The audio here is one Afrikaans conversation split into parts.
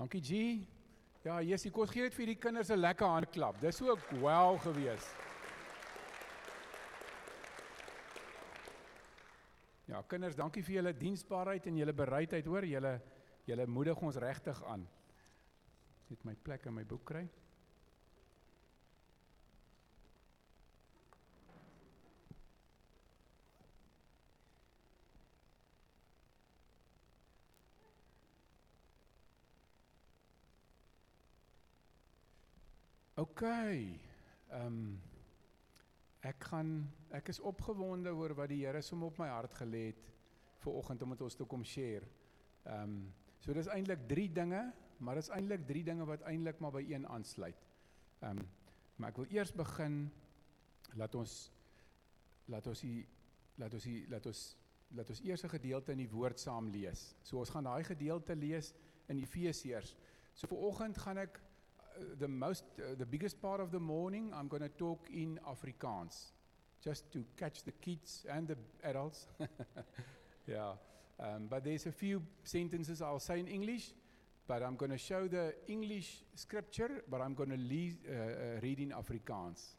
Dankie G. Ja, Jessie, kom ons gee net vir die kinders 'n lekker handklap. Dis so wow gewees. Ja, kinders, dankie vir julle diensbaarheid en julle bereidheid, hoor. Julle moedig ons regtig aan. Net my plek in my boek kry. Okay, ek is opgewonde oor wat die Here sommer op my hart gelê het vir oggend om met ons te kom share. So dis eintlik 3 dinge, maar dis eintlik 3 dinge wat eintlik maar by een aansluit. Maar ek wil eers begin, laat ons eers 'n gedeelte in die woord saam lees. So ons gaan daai gedeelte lees in Efesiërs. So vir oggend gaan ek the biggest part of the morning, I'm going to talk in Afrikaans, just to catch the kids and the adults. Yeah, but there's a few sentences I'll say in English, but I'm going to show the English scripture, but I'm going to read in Afrikaans.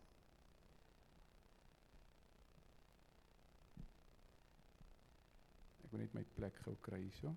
Ek moet net my plek gou kry hierso.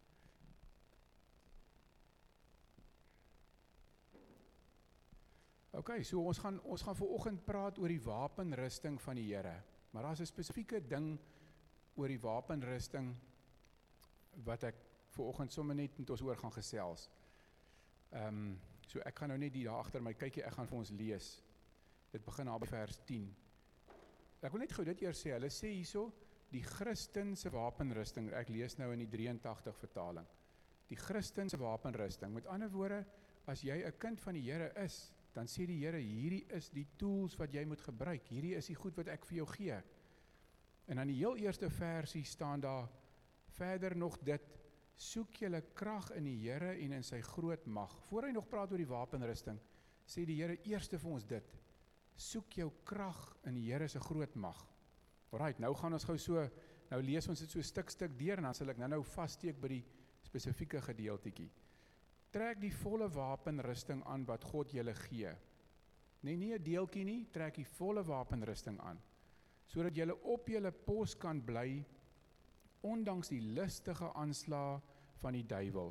Okay, so ons gaan vanoggend praat oor die wapenrusting van die Here. Maar daar's 'n spesifieke ding oor die wapenrusting wat ek vanoggend sommer net met ons oor gaan gesels. So ek gaan nou net hier daar agter my kykie, ek gaan vir ons lees. Dit begin daar by vers 10. Ek wil net gou dit eers sê, hulle sê hierso, die Christen se wapenrusting, ek lees nou in die 83 vertaling. Die Christen se wapenrusting, met ander woorde, as jy 'n kind van die Here is, dan sê die Here, hierdie is die tools wat jy moet gebruik, hierdie is die goed wat ek vir jou gee. En dan die heel eerste versie staan daar, verder nog dit, soek julle krag in die Here en in sy groot mag. Voor hy nog praat oor die wapenrusting, sê die Here eerste vir ons dit, soek jou krag in die Here se groot mag. Alright, nou gaan ons gou so, nou lees ons dit so stuk deur, en dan sal ek nou vassteek by die spesifieke gedeeltetjie. Trek die volle wapenrusting aan wat God julle gee. Nee, nie 'n deeltjie nie, trek die volle wapenrusting aan, sodat julle op julle pos kan bly, ondanks die listige aanslae van die duiwel.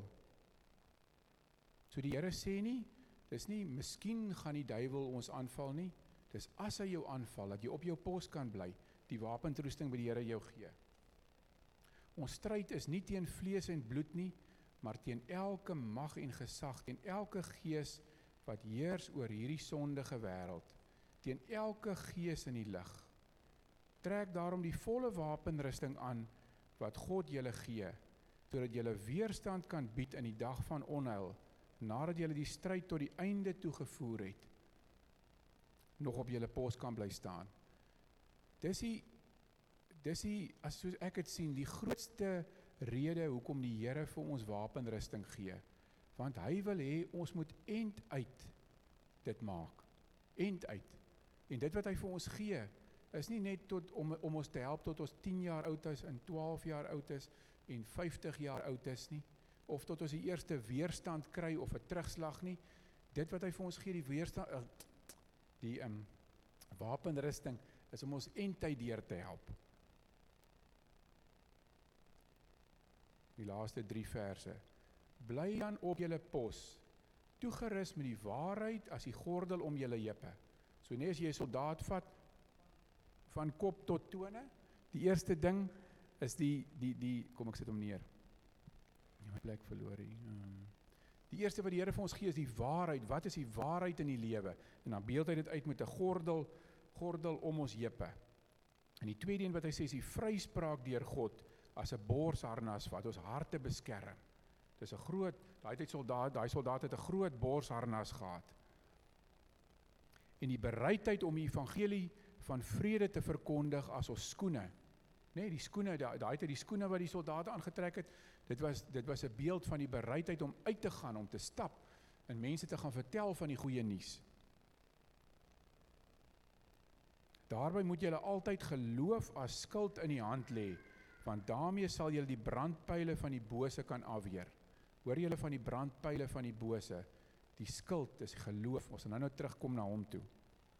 So die Here sê nie, dis nie, miskien gaan die duiwel ons aanval nie, dis as hy jou aanval, dat jy op jou pos kan bly, die wapenrusting by die Here jou gee. Ons stryd is nie teen vlees en bloed nie, maar teen elke mag en gesag, teen elke gees wat heers oor hierdie sondige wêreld, teen elke gees in die lig. Trek daarom die volle wapenrusting aan wat God julle gee, sodat julle weerstand kan bied in die dag van onheil, nadat julle die stryd tot die einde toegevoer het, nog op julle pos kan bly staan. Dis die, as soos ek het sien, die grootste rede hoekom die Here vir ons wapenrusting gee, want hy wil hê ons moet end uit dit maak, end uit, en dit wat hy vir ons gee, is nie net om ons te help tot ons 10 jaar oud is, en 12 jaar oud is, en 50 jaar oud is nie, of tot ons die eerste weerstand kry, of 'n terugslag nie, dit wat hy vir ons gee, die weerstand, die wapenrusting, is om ons endtyd deur te help. Die laaste 3 verse. Bly dan op julle pos, toegerus met die waarheid as die gordel om julle heupe. So net as jy 'n soldaat vat, van kop tot tone, die eerste ding is kom ek sit hom neer. My plek verloor hier. Die eerste wat die Here vir ons gee is die waarheid. Wat is die waarheid in die lewe? En dan beeld hy dit uit met 'n gordel om ons heupe. En die tweede een wat hy sê is die vryspraak deur God, as 'n borsharnas wat ons harte beskerm. Dis 'n groot, daai soldaat het 'n groot borsharnas gehad. En die bereidheid om die evangelie van vrede te verkondig as ons skoene. Nee, die skoene, die skoene wat die soldate aangetrek het, dit was 'n beeld van die bereidheid om uit te gaan, om te stap, en mense te gaan vertel van die goeie nuus. Daarby moet julle altyd geloof as skild in die hand lê, want daarmee sal julle die brandpyle van die bose kan afweer. Hoor julle van die brandpyle van die bose? Die skuld is geloof. Ons gaan nou terugkom na hom toe.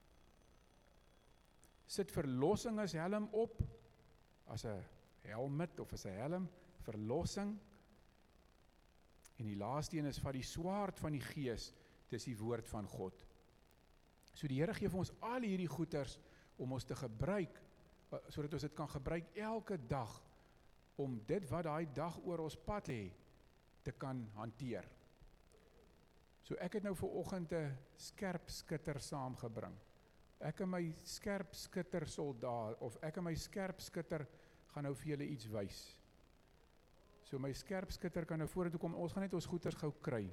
Sit verlossing as helm op, as 'n helmet of as 'n helm, verlossing. En die laaste een is van die swaard van die gees, dis die woord van God. So die Here gee vir ons al hierdie goeders om ons te gebruik, sodat ons dit kan gebruik elke dag, om dit wat daai dag oor ons pad lê, te kan hanteer. So ek het nou vanoggend 'n skerpskutter saamgebring. Ek en my skerpskutter soldaat, of ek en my skerpskutter gaan nou vir julle iets wys. So my skerpskutter kan nou vorentoe kom, ons gaan net ons goeders gou kry.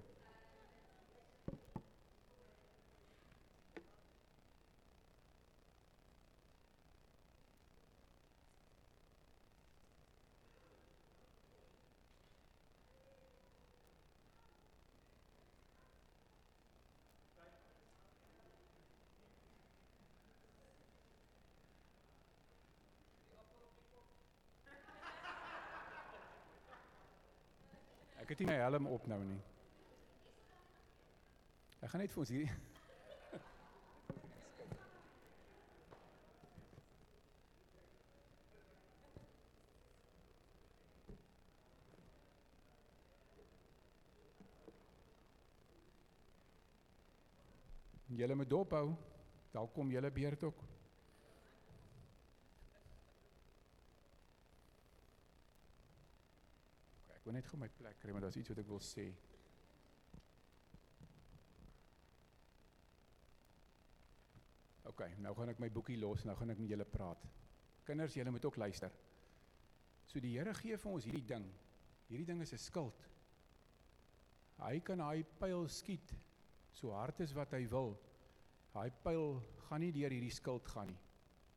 Ek het nie my helm op nou nie. Ek gaan net vir ons hierdie julle moet dophou, daar kom julle beurt ook. Ek wil net gou my plek kry, maar daar is iets wat ek wil sê. Ok, nou gaan ek my boekie los, nou gaan ek met julle praat. Kinders, julle moet ook luister. So die Here gee vir ons hierdie ding. Hierdie ding is 'n skild. Hy kan daai pyl skiet, so hard as wat hy wil. Daai pyl gaan nie deur hierdie skild gaan nie.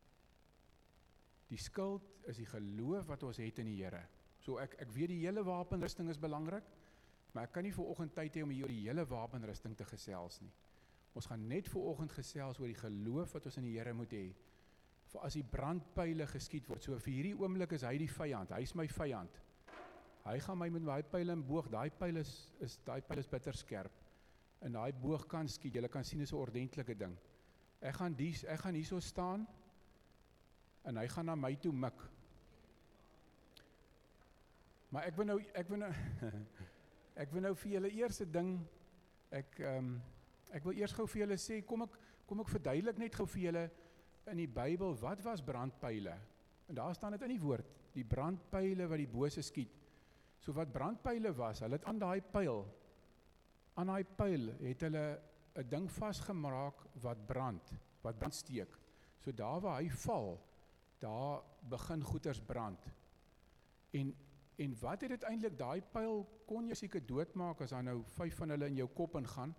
Die skild is die geloof wat ons het in die Here. So ek weet die hele wapenrusting is belangrik, maar ek kan nie vooroggend tyd hê om hier oor die hele wapenrusting te gesels nie. Ons gaan net vooroggend gesels oor die geloof wat ons in die Here moet hê. Vir as die brandpyle geskiet word. So vir hierdie oomblik is hy die vyand, hy is my vyand. Hy gaan my met daai pyle en boog, daai pyl is bitter skerp. En daai boog kan skiet, jy kan sien, is 'n ordentlike ding. Ek gaan hierso staan en hy gaan na my toe mik. Maar ek wil nou vir julle eerste ding, ek wil eers gou vir julle sê, kom ek verduidelik net gou vir julle in die Bybel, wat was brandpyle? En daar staan dit in die woord, die brandpyle wat die bose skiet. So wat brandpyle was, hulle het aan daai pyl het hulle 'n ding vasgemaak wat brand steek. So daar waar hy val, daar begin goeters brand. En wat het dit eintlik, daai pyl kon jy seker doodmaak as daar nou 5 van hulle in jou kop ingaan,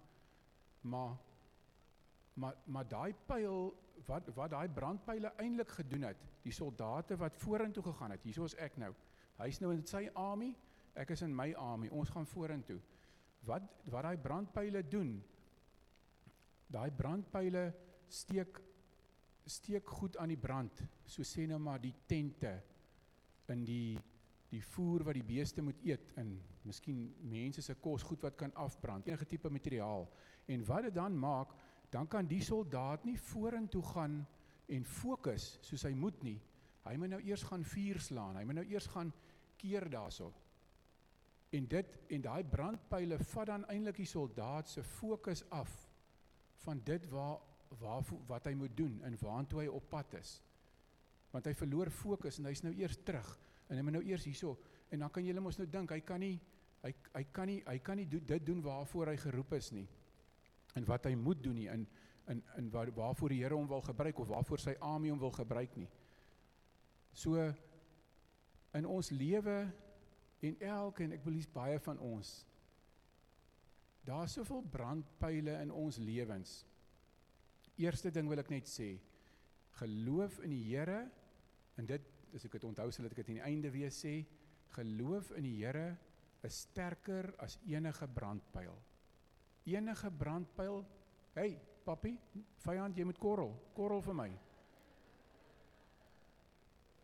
maar daai pyl, wat daai brandpyle eintlik gedoen het, die soldate wat vorentoe gegaan het, hierso is ek nou, hy's nou in sy army, ek is in my army, ons gaan vorentoe. Wat daai brandpyle doen, daai brandpyle steek goed aan die brand, so sê nou maar die tente, in die voer wat die beeste moet eet, en miskien mense se kos, goed wat kan afbrand, enige tipe materiaal. En wat dit dan maak, dan kan die soldaat nie vorentoe gaan en fokus soos hy moet nie. Hy moet nou eers gaan vuur slaan, hy moet nou eers gaan keer daarso. En daai brandpyle vat dan eintlik die soldaat se fokus af van dit wat hy moet doen en waartoe hy op pad is. Want hy verloor fokus en hy's nou eers terug. En hy moet nou eers hierso, en dan kan julle mos nou dink, hy kan nie dit doen waarvoor hy geroep is nie, en wat hy moet doen nie, en waarvoor die Here hom wil gebruik, of waarvoor sy army hom wil gebruik nie. So, in ons lewe, en ek wil baie van ons, daar is soveel brandpyle in ons lewens. Eerste ding wil ek net sê, geloof in die Here, en dit, as ek het onthou, sal ek het in die einde weer sê, geloof in die Here is sterker as enige brandpyl. Enige brandpyl, hey, papi, vyand, jy moet korrel vir my.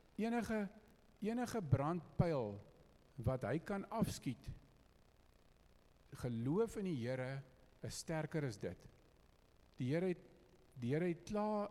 Enige brandpyl wat hy kan afskiet, geloof in die Here is sterker as dit. Die Here het klaar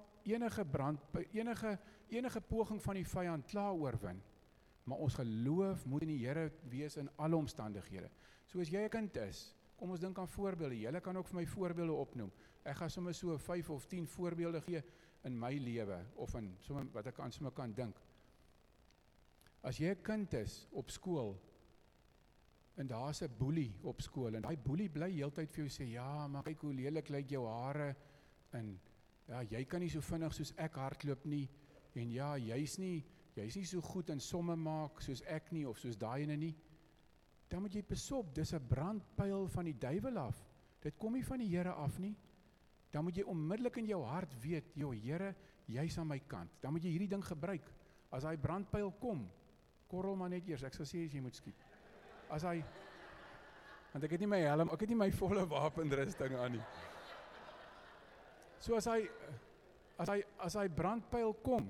enige poging van die vyand klaar oorwin. Maar ons geloof moet in die Here wees in alle omstandighede. So as jy 'n kind is, kom ons dink aan voorbeelde. Julle kan ook vir my voorbeelde opnoem. Ek gaan sommer so 5 of 10 voorbeelde gee in my lewe, of in sommer wat ek aan sommer kan dink. As jy 'n kind is op skool, en daar's 'n boelie op skool, en daai boelie bly heeltyd vir jou sê, ja, maar kyk hoe lelik lyk jou hare, en ja, jy kan nie so vinnig soos ek hardloop nie, en ja, jy's nie so goed in somme maak soos ek nie, of soos daai ene nie, dan moet jy besop, dis 'n brandpyl van die duiwel af. Dit kom nie van die Here af nie. Dan moet jy onmiddellik in jou hart weet, Here, jy's aan my kant. Dan moet jy hierdie ding gebruik. As hy brandpyl kom, korrel maar net eers, ek sal sê as jy moet skiet. Want ek het nie my helm, ek het nie my volle wapenrusting aan nie. So as hy brandpyl kom,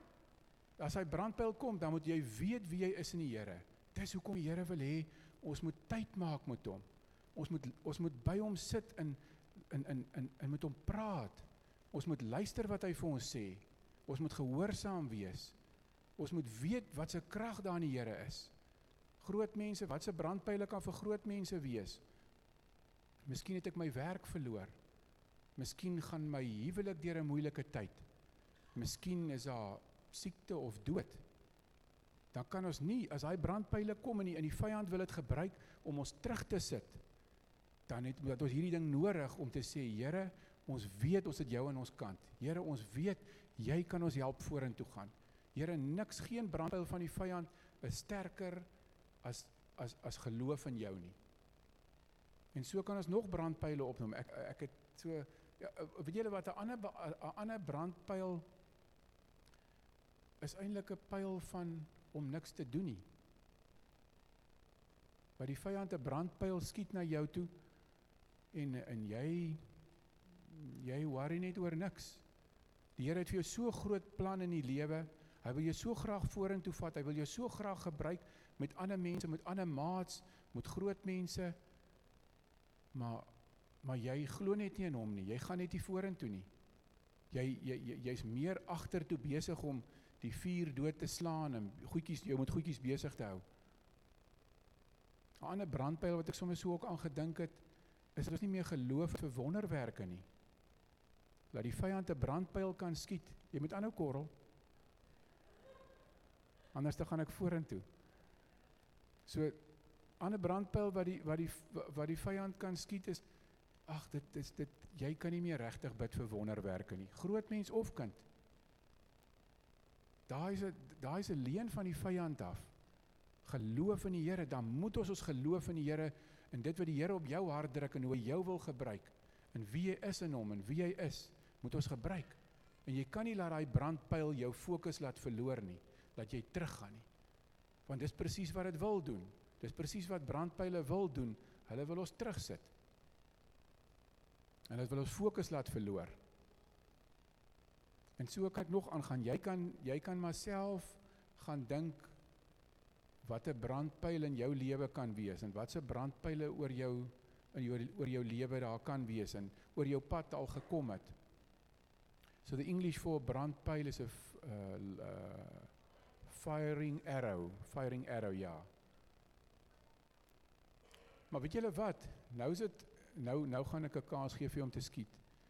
dan moet jy weet wie jy is in die Here. Dis hoekom die Here wil hê, ons moet tyd maak met hom. Ons moet by hom sit en met hom praat. Ons moet luister wat hy vir ons sê. Ons moet gehoorsaam wees. Ons moet weet wat se krag daar in die Here is. Groot mense, wat se brandpyle kan vir groot mense wees? Miskien het ek my werk verloor. Miskien gaan my huwelik deur 'n moeilike tyd. Miskien is daar siekte of dood. Dan kan ons nie, as hy brandpyle kom en die vyand wil dit gebruik om ons terug te sit, dan het ons hierdie ding nodig om te sê, Here, ons weet ons het jou aan ons kant. Here, ons weet, jy kan ons help vorentoe gaan. Here, geen brandpyl van die vyand is sterker as geloof in jou nie. En so kan ons nog brandpyle opnoem. Ek het so, ja, weet julle wat, 'n ander brandpyl is eintlik 'n pyl van om niks te doen nie. Waar die vyand 'n brandpyl skiet na jou toe, en jy worry net oor niks. Die Here het vir jou so groot plan in die lewe, hy wil jou so graag vorentoe vat, hy wil jou so graag gebruik met ander mense, met ander maats, met groot mense, maar jy glo net nie in hom nie, jy gaan net nie vorentoe nie. Jy's meer agtertoe besig om die vuur dood te slaan, en jou moet goedjies besig te hou. 'n ander brandpyl wat ek sommer so ook aan gedink het, is nie meer geloof vir wonderwerke nie. Laat die vyand 'n brandpyl kan skiet, jy moet aanhou korrel, anders dan gaan ek vorentoe. So, ander brandpyl wat die vyand kan skiet is, jy kan nie meer regtig bid vir wonderwerke nie, groot mens of kind. Daar is 'n leuen van die vyand af. Geloof in die Here, dan moet ons geloof in die Here, en dit wat die Here op jou hart druk, en hoe hy jou wil gebruik, en wie jy is in hom, en wie jy is, moet ons gebruik. En jy kan nie laat daai brandpyl jou fokus laat verloor nie, laat jy teruggaan nie. Want dis presies wat dit wil doen. Dis presies wat brandpyle wil doen. Hulle wil ons terugsit. En dit wil ons fokus laat verloor. En so kan ek nog aangaan. Jy kan maar self gaan dink wat 'n brandpyl in jou lewe kan wees, en wat se brandpyle oor jou lewe daar kan wees, en oor jou pad al gekom het. So the English for brandpyl is a firing arrow, ja. Maar weet julle wat? Nou gaan ek 'n kans gee vir jou om te skiet.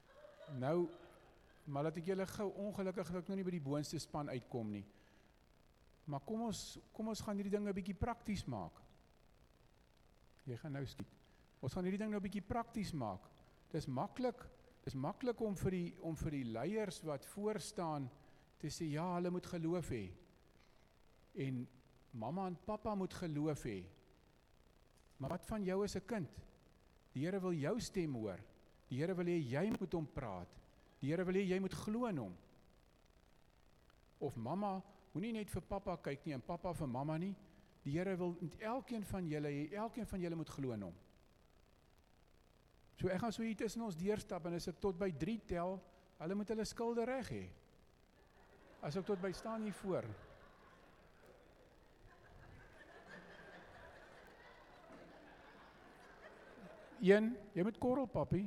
Maar laat ek julle gou, ongelukkig dat ek nou nie by die boonste span uitkom nie. Maar kom ons gaan hierdie ding 'n bietjie prakties maak. Jy gaan nou skiet. Ons gaan hierdie ding nou 'n bietjie prakties maak. Dis maklik om vir die leiers wat voor staan te sê, ja, hulle moet geloof hê. En mamma en pappa moet geloof hê. Maar wat van jou as 'n kind? Die Here wil jou stem hoor. Die Here wil hê jy moet met hom praat. Die Here wil hê jy moet glo in hom. Of mamma, moenie net vir pappa kyk nie, en pappa vir mamma nie. Die Here wil met elkeen van julle moet glo in hom. So ek gaan so hier tussen ons deurstap, en as ek tot by 3 tel, hulle moet hulle skulde reg hê. As ek tot by staan hier voor. 1, jy moet korrel, papi.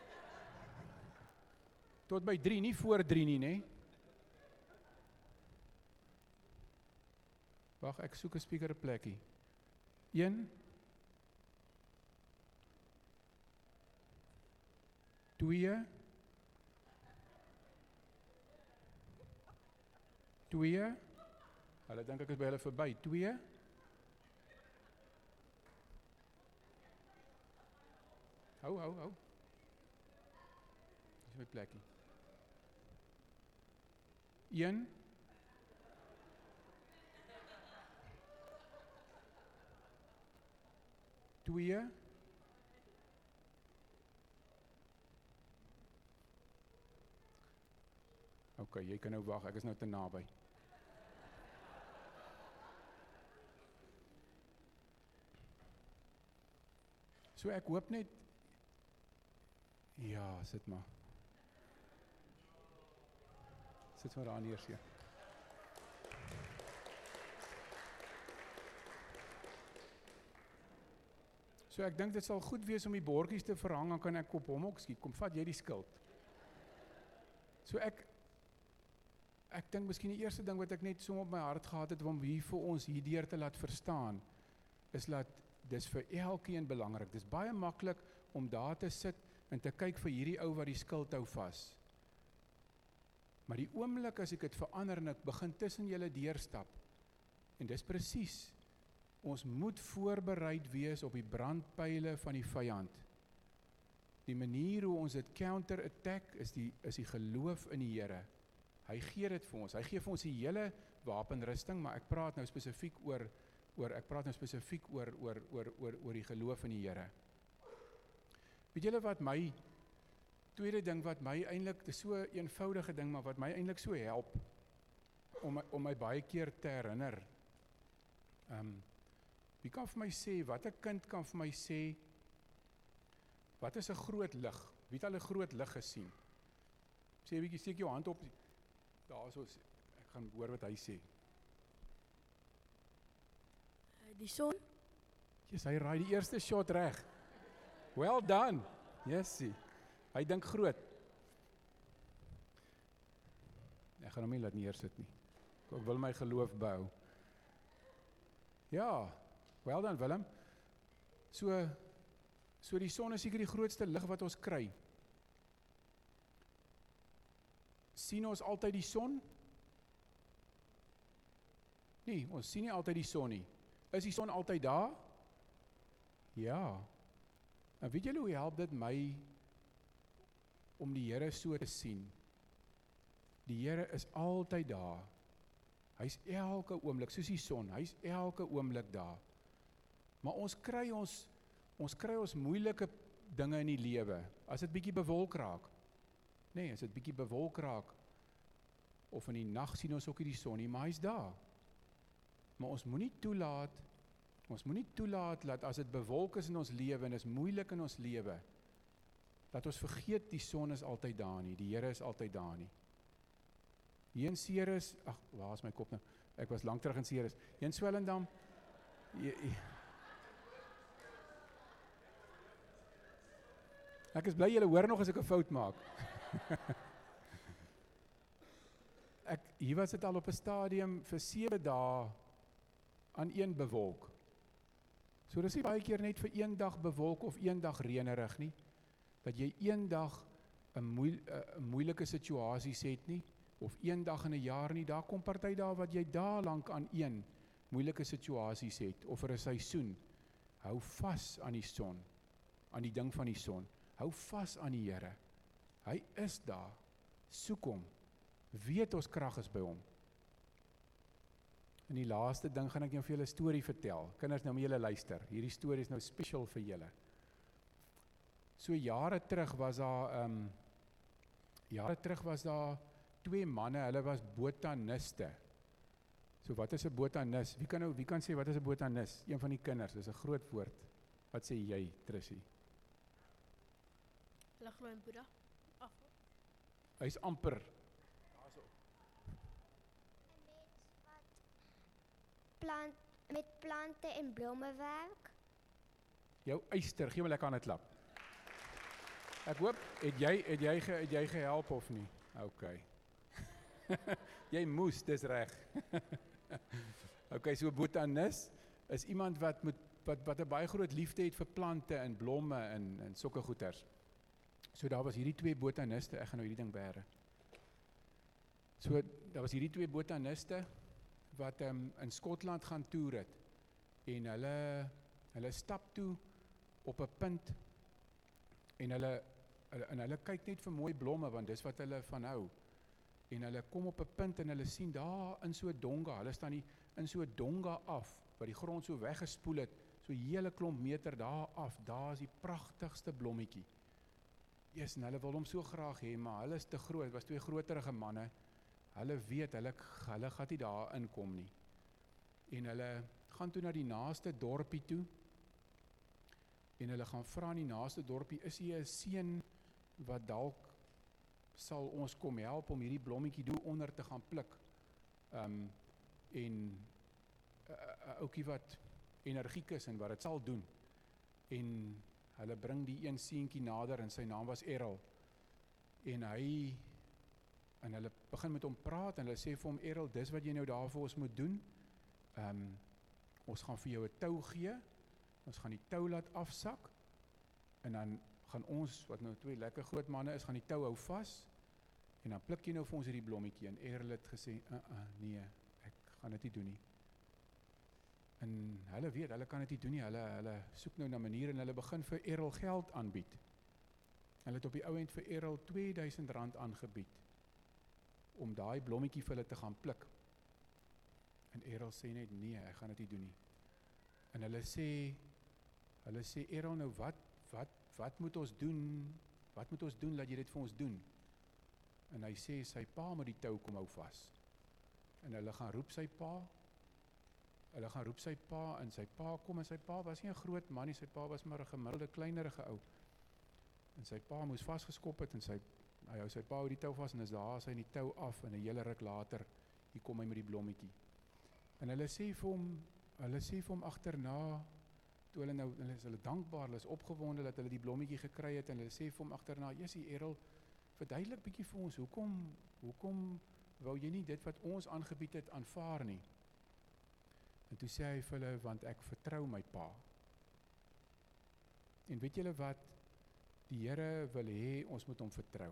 Tot by 3, nie voor 3 nie, nee. Wag, ek soek 'n speaker 'n plekkie. 1, 2, 2, hulle dink ek is by hulle verby, 2, hou, dis my plekkie, 1, 2, ok, jy kan nou wag, ek is nou te naby. So ek hoop net, ja, sit maar. Sit maar aan eers, ja. So ek dink dit sal goed wees om die bordjies te verhang, dan kan ek op hom ook skiet, kom vat jy die skuld. So ek dink miskien die eerste ding wat ek net so op my hart gehad het, om hier vir ons hierdeur te laat verstaan, is dat dis vir elkeen belangrik. Dis baie maklik om daar te sit en te kyk vir hierdie ou wat die skuld hou vas. Maar die oomblik as ek dit verander en ek begin tussen julle deurstap, en dis presies, ons moet voorbereid wees op die brandpyle van die vyand. Die manier hoe ons dit counter-attack is die geloof in die Here. Hy gee dit vir ons. Hy gee vir ons die hele wapenrusting, maar ek praat nou spesifiek oor die geloof in die Here. Weet julle wat my tweede ding wat my eintlik, dis so 'n eenvoudige ding, maar wat my eintlik so help om my baie keer te herinner. Wie kan vir my sê, wat 'n kind kan vir my sê, wat is 'n groot lig? Wie het al 'n groot lig gesien? Sê 'n bietjie, steek jou hand op. Daarso, ek gaan hoor wat hy sê. Die son. Yes, hy raai die eerste shot reg. Well done. Yesie. Hy dink groot. Ek gaan hom nie laat neersit nie. Ek wil my geloof bou. Ja, well done Willem. So die son is seker die grootste lig wat ons kry. Sien ons altyd die son? Nee, ons sien nie altyd die son nie. Is die son altyd daar? Ja. En weet julle hoe help dit my om die Here so te sien? Die Here is altyd daar. Hy's elke oomblik, soos die son, hy's elke oomblik daar. Maar ons kry ons moeilike dinge in die lewe, as dit bietjie bewolk raak. Nee, as dit bietjie bewolk raak, of in die nag sien ons ook nie die son nie, maar hy's daar. Maar ons moenie toelaat dat as dit bewolk is in ons lewe en is moeilik in ons lewe, dat ons vergeet die son is altyd daar nie, die Here is altyd daar nie. Hier in Ceres, waar is my kop nou? Ek was lank terug in Ceres. Hier in Swellendam, ek is bly julle hoor nog as ek 'n fout maak. Hier was dit al op 'n stadium vir 7 dae aan een bewolk. So dis nie baie keer net vir een dag bewolk of een dag reënerig nie, dat jy een dag 'n moeilike situasies het nie, of een dag in 'n jaar nie, daar kom party dae wat jy dae lank aan een moeilike situasies het, of vir 'n seisoen. Hou vas aan die son, aan die ding van die son. Hou vas aan die Here. Hy is daar. Soek hom. Weet ons krag is by hom. En die laaste ding gaan ek jou vir julle 'n storie vertel. Kinders, nou moet julle luister. Hierdie storie is nou special vir julle. So jare terug was daar 2 manne, hulle was botaniste. So wat is 'n botanis? Wie kan sê wat is 'n botanis? Een van die kinders, dis 'n groot woord. Wat sê jy, Trissie? Hulle glo in Boeddha. Hy's amper. Met plante en blomme werk. Jou eyster, gee my lekker aan 'n klap. Ek hoop, het jy gehelp of nie? OK. Jy moes, dis reg. OK, so botanis is iemand wat 'n baie groot liefde het vir plante en blomme en sulke goeters. So daar was hierdie 2 botaniste, ek gaan nou hierdie ding bære. So daar was hierdie 2 botaniste wat in Skotland gaan toer het. En hulle stap toe op 'n punt en hulle kyk net vir mooi blomme want dis wat hulle van hou. En hulle kom op 'n punt en hulle sien daar in so 'n donga, hulle staan nie in so 'n donga af wat die grond so weggespoel het, so 'n hele klomp meter daar af. Daar is die pragtigste blommetjie. Yes, en hulle wil hom so graag hê, maar hulle is te groot. Het was 2 groterige manne. Hulle weet hulle gaan nie daar inkom nie. En hulle gaan toe na die naaste dorpie toe. En hulle gaan vra in die naaste dorpie, is hier 'n seun wat dalk sal ons kom help om hierdie blommetjie onder te gaan pluk. En 'n ouetjie wat energiek is en wat dit sal doen. En hulle bring die een seentjie nader en sy naam was Errol. En hulle begin met hom praat en hulle sê vir hom, Errol, dis wat jy nou daar vir ons moet doen. Ons gaan vir jou 'n tou gee. Ons gaan die tou laat afsak. En dan gaan ons, wat nou 2 lekker groot manne is, gaan die tou hou vas. En dan pluk jy nou vir ons hierdie blommetjie. En Errol het gesê, nee, ek gaan dit nie doen nie. En hulle weet, hulle kan dit nie doen nie. Hulle soek nou na maniere en hulle begin vir Errol geld aanbied. Hulle het op die ou end vir Errol R2000 aangebied om daai blommetjie vir hulle te gaan pluk. En Errol sê net nee, ek gaan dit nie doen nie. En hulle sê Errol, nou wat moet ons doen? Wat moet ons doen dat jy dit vir ons doen? En hy sê sy pa moet die tou kom hou vas. En hulle gaan roep sy pa. En sy pa kom en sy pa was nie 'n groot man nie, sy pa was maar 'n gemiddelde kleinerige ou. En sy pa moes vasgeskop het en hy hou sy pa hou die tou vas en is daar sy in die tou af en 'n hele ruk later hier kom hy met die blommetjie. En hulle sê vir hom agterna, toe hulle is dankbaar, hulle is opgewonde dat hulle die blommetjie gekry het en hulle sê vir hom agterna, "Jessie Errol, verduidelik bietjie vir ons, hoekom wou jy nie dit wat ons aangebied het aanvaar nie?" En toe sê hy vir hulle, "Want ek vertrou my pa." En weet julle wat? Die Here wil hê ons moet hom vertrou.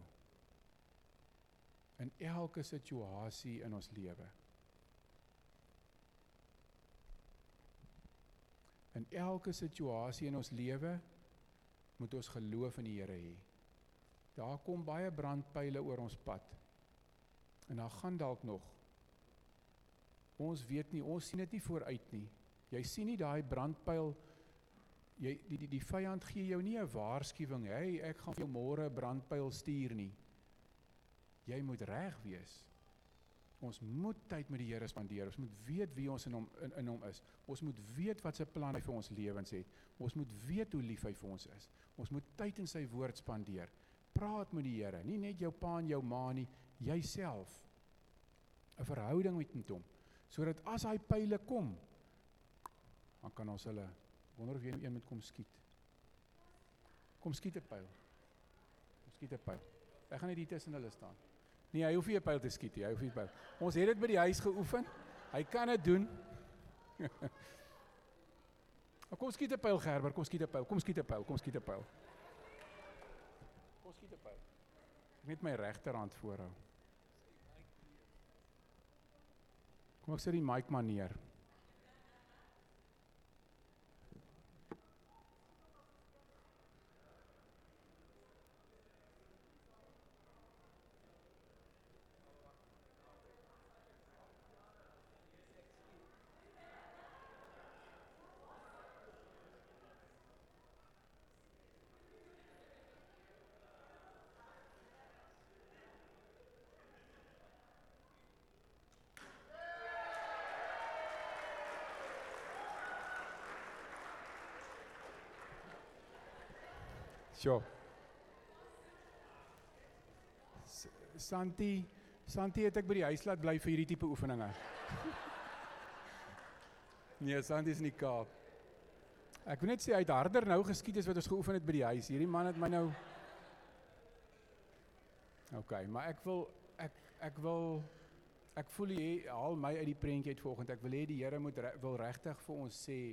In elke situasie in ons lewe. In elke situasie in ons lewe moet ons geloof in die Here hê. Daar kom baie brandpyle oor ons pad. En daar gaan dalk nog. Ons weet nie, ons sien dit nie vooruit nie. Jy sien nie daai brandpyl, die vyand gee jou nie 'n waarskuwing, hey, ek gaan vir jou môre 'n brandpyl stuur nie. Jy moet reg wees. Ons moet tyd met die Here spandeer. Ons moet weet wie ons in hom is. Ons moet weet wat sy plan hy vir ons lewens het. Ons moet weet hoe lief hy vir ons is. Ons moet tyd in sy woord spandeer. Praat met die Here, nie net jou pa en jou ma nie, jouself. 'n Verhouding met hom. Sodat as hy pyle kom, dan kan ons hulle, wonder of jy een moet kom skiet. Kom skiet 'n pyl. Ek gaan net hier tussen hulle staan. Nee, hy hoef nie 'n pyl te skiet nie, Ons het dit by die huis geoefen. Hy kan dit doen. Kom skiet 'n pyl, Gerber, kom skiet 'n pyl. Ek net my regterhand voorhou. Kom ek sit die mic maar neer. Sjoe. Santi het ek by die huis laat bly vir hierdie tipe oefeninge. Nee, Santi is in die Kaap. Ek wil net sê, hy het harder nou geskiet as wat ons geoefen het by die huis. Hierdie man het my nou Okay, maar ek voel jy haal my uit die prentjie uit vanoggend. Ek wil hê die Here wil regtig vir ons sê,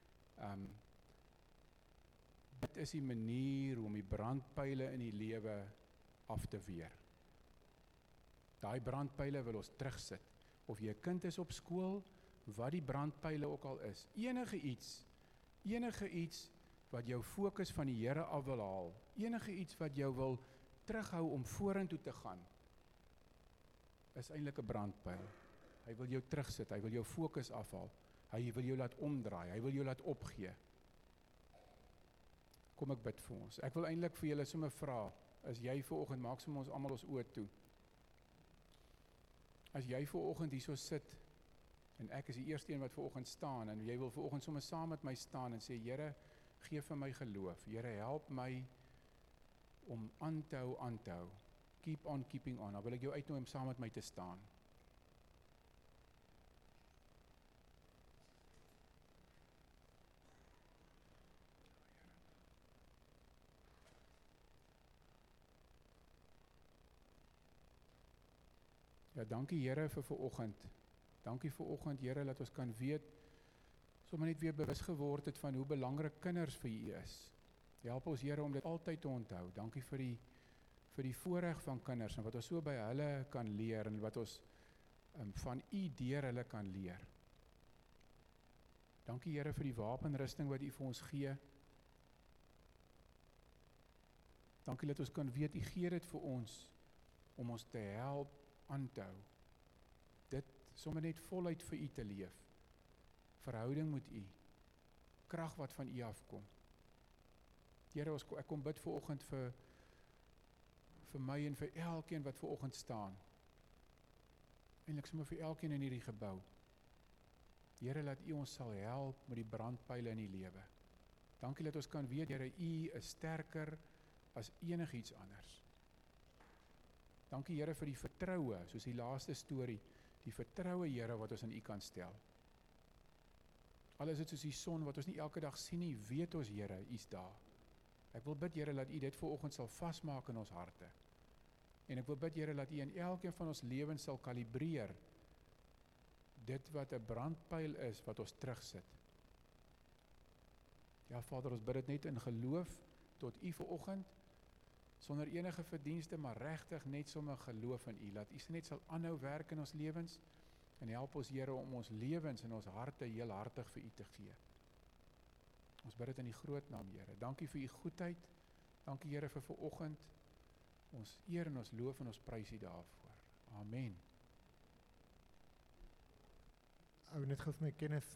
dit is die manier om die brandpyle in die lewe af te weer. Daai brandpyle wil ons terugsit. Of jy 'n kind is op skool, wat die brandpyle ook al is. Enige iets wat jou fokus van die Here af wil haal. Enige iets wat jou wil terughou om vorentoe te gaan, is eintlik 'n brandpyl. Hy wil jou terugsit, hy wil jou fokus afhaal. Hy wil jou laat omdraai, hy wil jou laat opgee. Kom ek bid vir ons. Ek wil eintlik vir julle sommer vra, as jy vanoggend, maak sommer ons almal ons oë toe. As jy vanoggend hierso sit, en ek is die eerste een wat vanoggend staan, en jy wil vanoggend sommer saam met my staan en sê, Here, gee vir my geloof. Here, help my om aan te hou. Keep on keeping on. Dan wil ek jou uitnooi om saam met my te staan. Ja, dankie Here vir vanoggend. Dankie vanoggend Here dat ons kan weet, sommer net weer bewus geword het van hoe belangrik kinders vir U is. Help ons Here om dit altyd te onthou. Dankie vir die voorreg van kinders en wat ons so by hulle kan leer en wat ons van U deur hulle kan leer. Dankie Here vir die wapenrusting wat U vir ons gee. Dankie dat ons kan weet U gee dit vir ons om ons te help aan te hou. Dit sommer net voluit vir U te leef. Verhouding met U. Krag wat van U afkom. Here, ek kom bid vanoggend vir my en vir elkeen wat vanoggend staan. Eintlik sommer vir elkeen in hierdie gebou. Here, laat U ons sal help met die brandpyle in die lewe. Dankie dat ons kan weet, Here, U is sterker as enigiets anders. Dankie Here vir die vertroue, soos die laaste storie, die vertroue Here wat ons in U kan stel. Al is dit soos die son wat ons nie elke dag sien nie, weet ons Here, U is daar. Ek wil bid Here dat U dit vanoggend sal vasmaak in ons harte. En ek wil bid Here dat U in elkeen van ons lewens sal kalibreer dit wat 'n brandpyl is wat ons terugsit. Ja Vader, ons bid dit net in geloof tot U vanoggend, sonder enige verdienste, maar regtig net sommer geloof in U, dat U net sal aanhou werk in ons lewens, en help ons Here om ons lewens en ons harte heel hartig vir U te gee. Ons bid dit in die groot naam Here. Dankie vir U goedheid, dankie Here vir vanoggend, ons eer en ons loof en ons prys U daarvoor. Amen. Ou net gou vir my Kenneth